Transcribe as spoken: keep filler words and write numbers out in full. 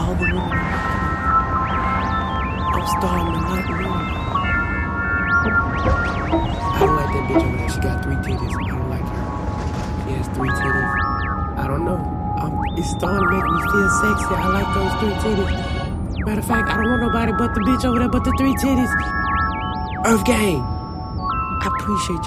all the women are liking me. I'm starting to like women. I don't like that bitch over there. She got three titties. I don't like her. She has three titties. I don't know. I'm, it's starting to make me feel sexy. I like those three titties. Matter of fact, I don't want nobody but the bitch over there, but the three titties. Earth Gang. I appreciate you.